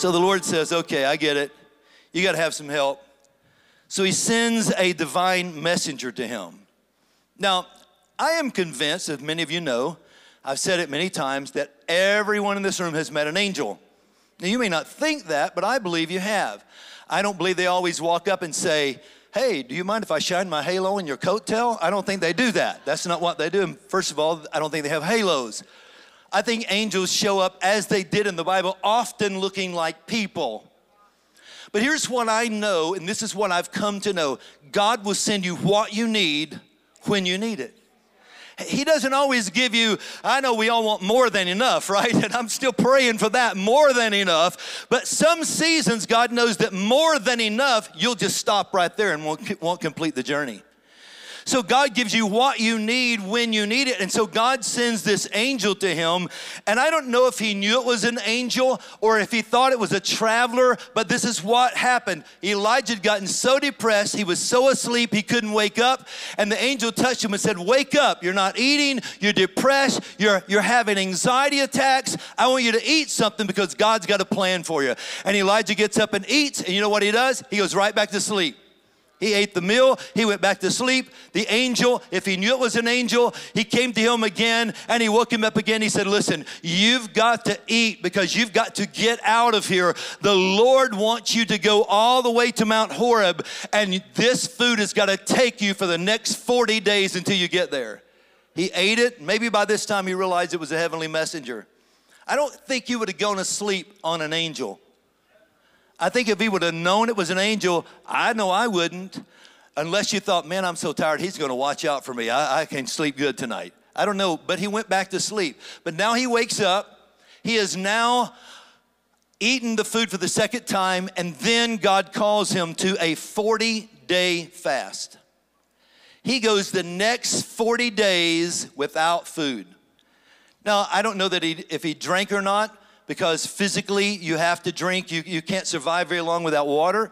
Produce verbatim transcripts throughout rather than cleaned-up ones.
So the Lord says, okay, I get it. You got to have some help. So he sends a divine messenger to him. Now, I am convinced, as many of you know, I've said it many times, that everyone in this room has met an angel. Now, you may not think that, but I believe you have. I don't believe they always walk up and say, hey, do you mind if I shine my halo in your coattail? I don't think they do that. That's not what they do. And first of all, I don't think they have halos. I think angels show up as they did in the Bible, often looking like people. But here's what I know, and this is what I've come to know. God will send you what you need when you need it. He doesn't always give you, I know we all want more than enough, right? And I'm still praying for that, more than enough. But some seasons, God knows that more than enough, you'll just stop right there and won't, won't complete the journey. So God gives you what you need when you need it. And so God sends this angel to him. And I don't know if he knew it was an angel or if he thought it was a traveler, but this is what happened. Elijah had gotten so depressed, he was so asleep, he couldn't wake up. And the angel touched him and said, wake up, you're not eating, you're depressed, you're, you're having anxiety attacks. I want you to eat something because God's got a plan for you. And Elijah gets up and eats, and you know what he does? He goes right back to sleep. He ate the meal, he went back to sleep. The angel, if he knew it was an angel, he came to him again and he woke him up again. He said, listen, you've got to eat because you've got to get out of here. The Lord wants you to go all the way to Mount Horeb, and this food has got to take you for the next forty days until you get there. He ate it. Maybe by this time he realized it was a heavenly messenger. I don't think he would have gone to sleep on an angel. I think if he would have known it was an angel, I know I wouldn't, unless you thought, man, I'm so tired, he's going to watch out for me. I, I can sleep good tonight. I don't know, but he went back to sleep. But now he wakes up. He has now eaten the food for the second time, and then God calls him to a forty-day fast. He goes the next forty days without food. Now, I don't know that he, if he drank or not, because physically you have to drink. You, you can't survive very long without water.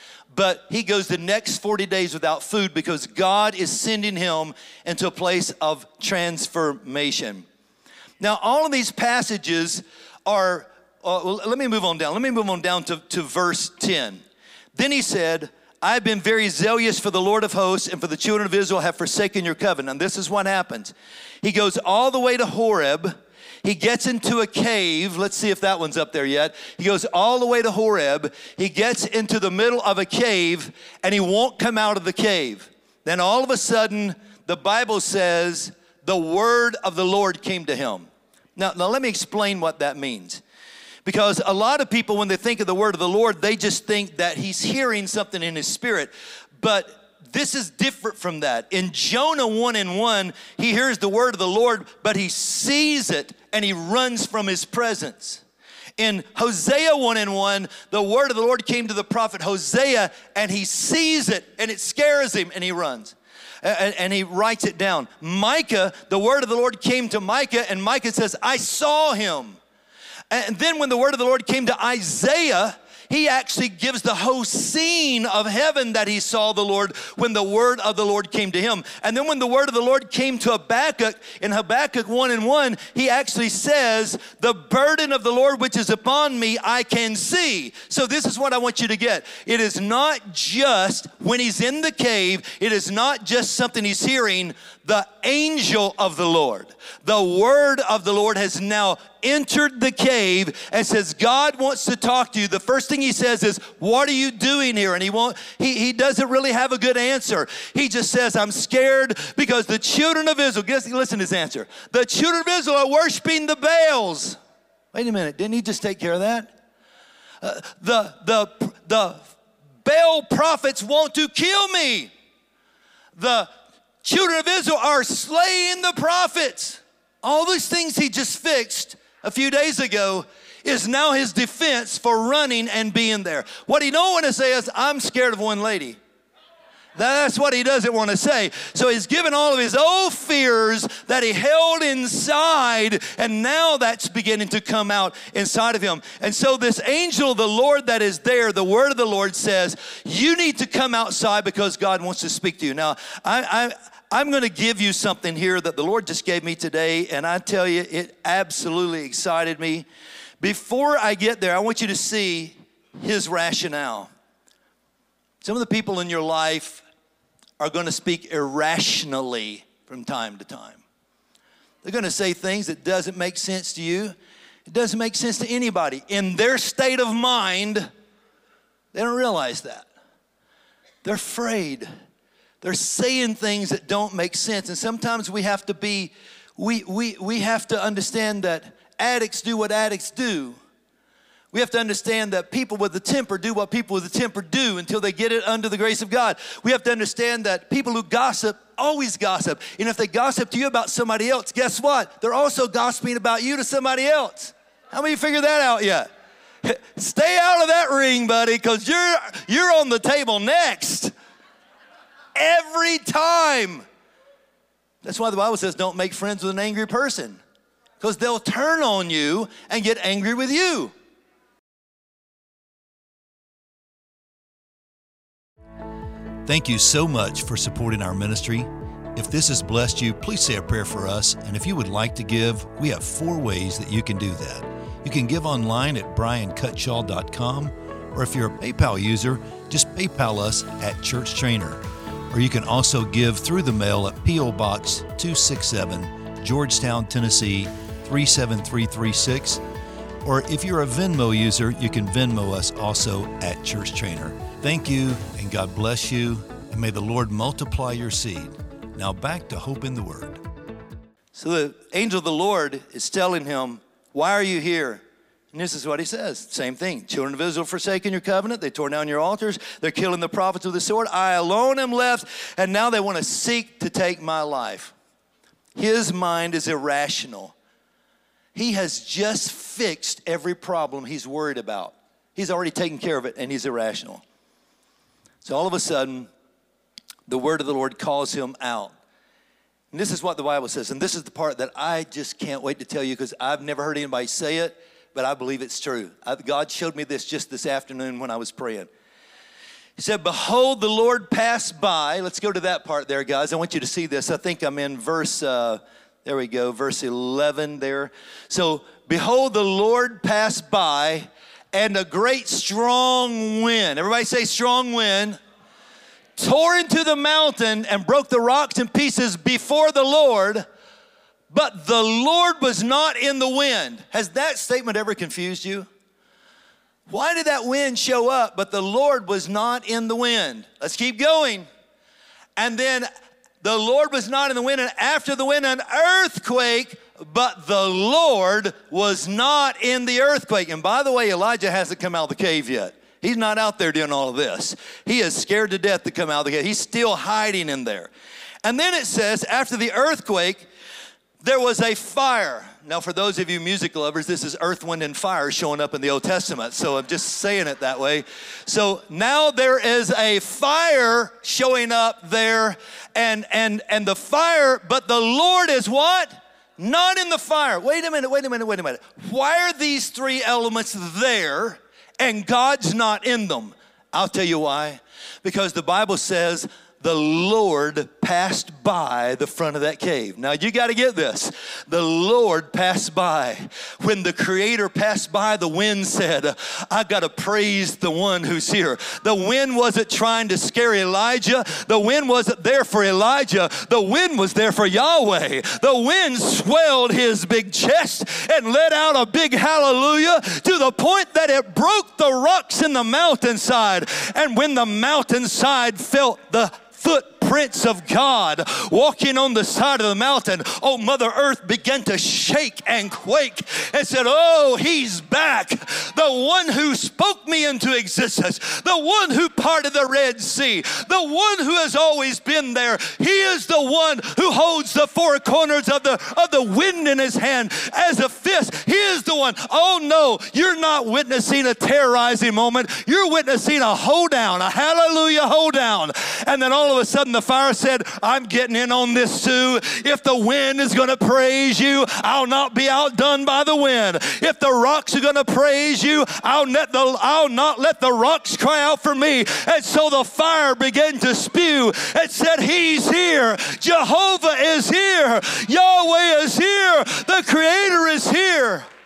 But he goes the next forty days without food because God is sending him into a place of transformation. Now, all of these passages are, uh, well, let me move on down. Let me move on down to, to verse ten. Then he said, I've been very zealous for the Lord of hosts, and for the children of Israel have forsaken your covenant. And this is what happens. He goes all the way to Horeb. He gets into a cave. Let's see if that one's up there yet. He goes all the way to Horeb. He gets into the middle of a cave, and he won't come out of the cave. Then all of a sudden, the Bible says, the word of the Lord came to him. Now, now let me explain what that means. Because a lot of people, when they think of the word of the Lord, they just think that he's hearing something in his spirit. But this is different from that. In Jonah one and one, he hears the word of the Lord, but he sees it and he runs from his presence. In Hosea one and one, the word of the Lord came to the prophet Hosea, and he sees it and it scares him and he runs. And, and he writes it down. Micah, the word of the Lord came to Micah, and Micah says, I saw him. And then when the word of the Lord came to Isaiah, he actually gives the whole scene of heaven that he saw the Lord when the word of the Lord came to him. And then when the word of the Lord came to Habakkuk, in Habakkuk one and one, he actually says, the burden of the Lord which is upon me, I can see. So this is what I want you to get. It is not just when he's in the cave, it is not just something he's hearing. The angel of the Lord, the word of the Lord has now entered the cave and says, God wants to talk to you. The first thing he says is, what are you doing here? And he won't, he, he doesn't really have a good answer. He just says, I'm scared because the children of Israel, guess, listen to his answer. The children of Israel are worshiping the Baals. Wait a minute, didn't he just take care of that? Uh, the, the, the Baal prophets want to kill me. The children of Israel are slaying the prophets. All these things he just fixed a few days ago is now his defense for running and being there. What he don't want to say is, I'm scared of one lady. That's what he doesn't want to say. So he's given all of his old fears that he held inside, and now that's beginning to come out inside of him. And so this angel of the Lord that is there, the word of the Lord says, you need to come outside because God wants to speak to you. Now, I, I I'm going to give you something here that the Lord just gave me today, and I tell you, it absolutely excited me before I get there, I want you to see his rationale. Some of the people in your life are going to speak irrationally from time to time. They're going to say things that doesn't make sense to you. It doesn't make sense to anybody. In their state of mind, they don't realize that. They're afraid. They're saying things that don't make sense. And sometimes we have to be, we, we, we have to understand that addicts do what addicts do. We have to understand that people with a temper do what people with a temper do until they get it under the grace of God. We have to understand that people who gossip always gossip. And if they gossip to you about somebody else, guess what? They're also gossiping about you to somebody else. How many figured that out yet? Stay out of that ring, buddy, because you're, you're on the table next. Every time. That's why the Bible says don't make friends with an angry person, because they'll turn on you and get angry with you. Thank you so much for supporting our ministry. If this has blessed you, please say a prayer for us. And if you would like to give, we have four ways that you can do that. You can give online at brian cutshaw dot com, or if you're a PayPal user, just PayPal us at Church Trainer. Or you can also give through the mail at P O Box two sixty-seven, Georgetown, Tennessee three seven three three six. Or if you're a Venmo user, you can Venmo us also at Church Trainer. Thank you, and God bless you, and may the Lord multiply your seed. Now back to Hope in the Word. So the angel of the Lord is telling him, why are you here? And this is what he says. Same thing. Children of Israel forsaken your covenant. They tore down your altars. They're killing the prophets with the sword. I alone am left, and now they want to seek to take my life. His mind is irrational. He has just fixed every problem he's worried about. He's already taken care of it, and he's irrational. So all of a sudden, the word of the Lord calls him out. And this is what the Bible says, and this is the part that I just can't wait to tell you, because I've never heard anybody say it, but I believe it's true. I, God showed me this just this afternoon when I was praying. He said, behold, the Lord passed by. Let's go to that part there, guys. I want you to see this. I think I'm in verse, uh, there we go, verse eleven there. So, behold, the Lord passed by, and a great strong wind, everybody say strong wind, tore into the mountain and broke the rocks in pieces before the Lord, but the Lord was not in the wind. Has that statement ever confused you? Why did that wind show up, but the Lord was not in the wind? Let's keep going. And then the Lord was not in the wind, and after the wind, an earthquake, but the Lord was not in the earthquake. And by the way, Elijah hasn't come out of the cave yet. He's not out there doing all of this. He is scared to death to come out of the cave. He's still hiding in there. And then it says, after the earthquake, there was a fire. Now, for those of you music lovers, this is Earth, Wind, and Fire showing up in the Old Testament. So I'm just saying it that way. So now there is a fire showing up there. And, and, and the fire, but the Lord is what? Not in the fire. Wait a minute, wait a minute, wait a minute. Why are these three elements there and God's not in them? I'll tell you why. Because the Bible says the Lord passed by the front of that cave. Now you got to get this. The Lord passed by. When the Creator passed by, the wind said, I got to praise the one who's here. The wind wasn't trying to scare Elijah. The wind wasn't there for Elijah. The wind was there for Yahweh. The wind swelled his big chest and let out a big hallelujah to the point that it broke the rocks in the mountainside. And when the mountainside felt the footprints of God walking on the side of the mountain, oh, Mother Earth began to shake and quake and said, oh, he's back. The one who spoke me into existence, the one who parted the Red Sea, the one who has always been there. He is the one who holds the four corners of the, of the wind in his hand as a fist. He is the one. Oh, no, you're not witnessing a terrorizing moment. You're witnessing a hoedown, a hallelujah hoedown. And then all of a sudden the fire said, I'm getting in on this too. If the wind is going to praise you, I'll not be outdone by the wind. If the rocks are going to praise you, I'll, let the, I'll not let the rocks cry out for me. And so the fire began to spew and said, he's here. Jehovah is here. Yahweh is here. The Creator is here.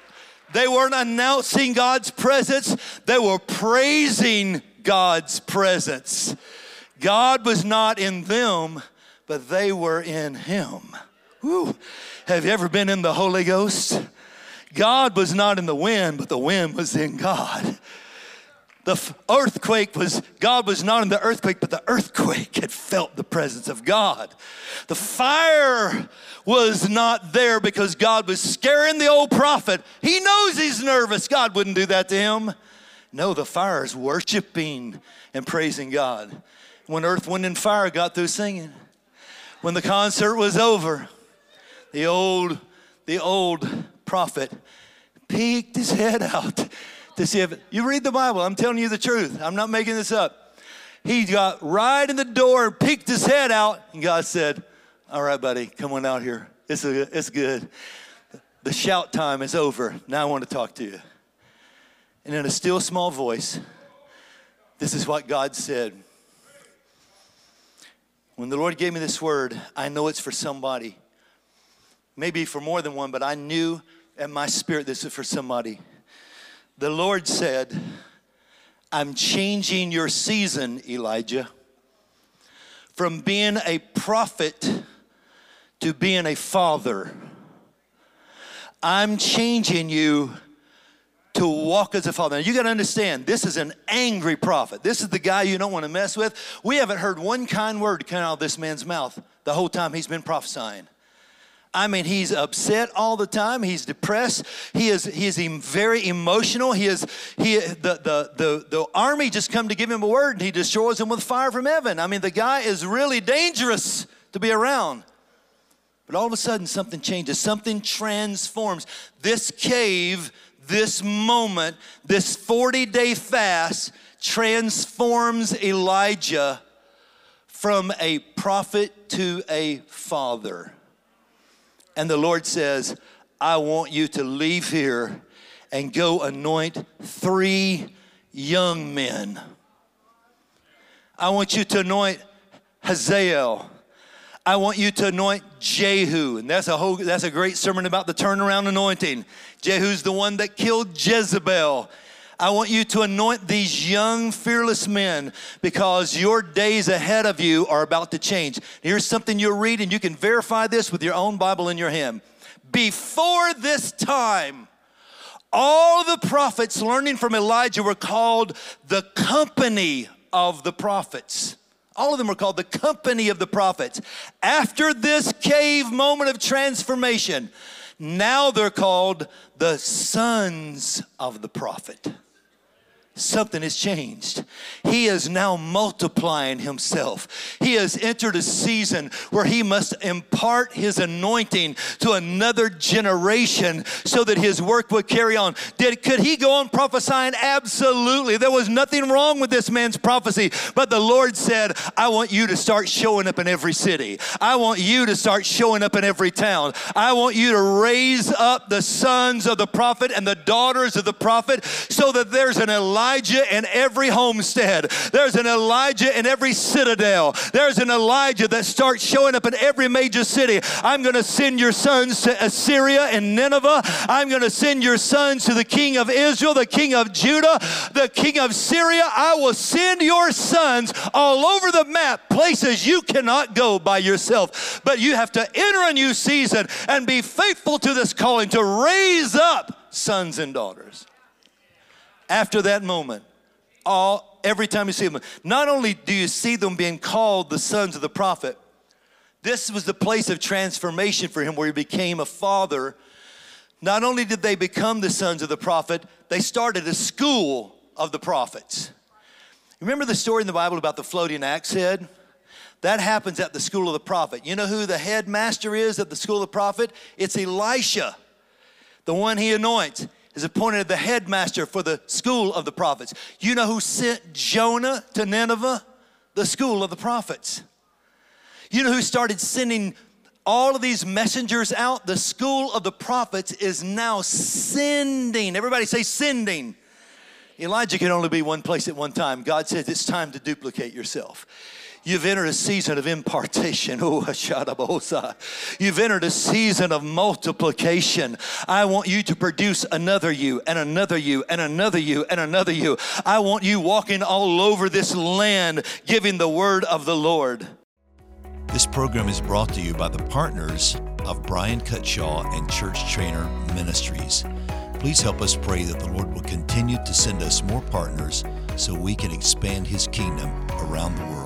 They weren't announcing God's presence. They were praising God's presence. God was not in them, but they were in him. Woo. Have you ever been in the Holy Ghost? God was not in the wind, but the wind was in God. The earthquake was, God was not in the earthquake, but the earthquake had felt the presence of God. The fire was not there because God was scaring the old prophet. He knows he's nervous. God wouldn't do that to him. No, the fire is worshiping and praising God. When earth, wind, and fire got through singing, when the concert was over, the old, the old prophet peeked his head out to see if, you read the Bible, I'm telling you the truth. I'm not making this up. He got right in the door and peeked his head out, and God said, all right, buddy, come on out here. It's, a, it's good. The shout time is over. Now I want to talk to you. And in a still small voice, this is what God said. When the Lord gave me this word, I know it's for somebody. Maybe for more than one, but I knew in my spirit this is for somebody. The Lord said, I'm changing your season, Elijah, from being a prophet to being a father. I'm changing you to walk as a father. Now you got to understand, this is an angry prophet. This is the guy you don't want to mess with. We haven't heard one kind word come out of this man's mouth the whole time he's been prophesying. I mean, he's upset all the time. He's depressed. He is he is very emotional. He is he the the the the army just come to give him a word, and he destroys him with fire from heaven. I mean, the guy is really dangerous to be around. But all of a sudden, something changes. Something transforms. This cave, this moment, this forty-day fast transforms Elijah from a prophet to a father. And the Lord says, I want you to leave here and go anoint three young men. I want you to anoint Hazael. I want you to anoint Jehu. And that's a whole, that's a great sermon about the turnaround anointing. Jehu's the one that killed Jezebel. I want you to anoint these young, fearless men because your days ahead of you are about to change. Here's something you'll read, and you can verify this with your own Bible in your hand. Before this time, all the prophets learning from Elijah were called the company of the prophets. All of them were called the company of the prophets. After this cave moment of transformation, now they're called the sons of the prophet. Something has changed. He is now multiplying himself. He has entered a season where he must impart his anointing to another generation so that his work would carry on. Did, could he go on prophesying? Absolutely. There was nothing wrong with this man's prophecy, but the Lord said, I want you to start showing up in every city. I want you to start showing up in every town. I want you to raise up the sons of the prophet and the daughters of the prophet so that there's an Elijah Elijah in every homestead. There's an Elijah in every citadel. There's an Elijah that starts showing up in every major city. I'm going to send your sons to Assyria and Nineveh. I'm going to send your sons to the king of Israel, the king of Judah, the king of Syria. I will send your sons all over the map, places you cannot go by yourself. But you have to enter a new season and be faithful to this calling to raise up sons and daughters. After that moment, all every time you see them, not only do you see them being called the sons of the prophet, this was the place of transformation for him where he became a father. Not only did they become the sons of the prophet, they started a school of the prophets. Remember the story in the Bible about the floating axe head? That happens at the school of the prophet. You know who the headmaster is at the school of the prophet? It's Elisha, the one he anoints. Is appointed the headmaster for the school of the prophets. You know who sent Jonah to Nineveh? The school of the prophets. You know who started sending all of these messengers out? The school of the prophets is now sending. Everybody say sending. Elijah can only be one place at one time. God says it's time to duplicate yourself. You've entered a season of impartation. Oh, Ashadabosa. You've entered a season of multiplication. I want you to produce another you and another you and another you and another you. I want you walking all over this land giving the word of the Lord. This program is brought to you by the partners of Brian Cutshaw and Church Trainer Ministries. Please help us pray that the Lord will continue to send us more partners so we can expand His kingdom around the world.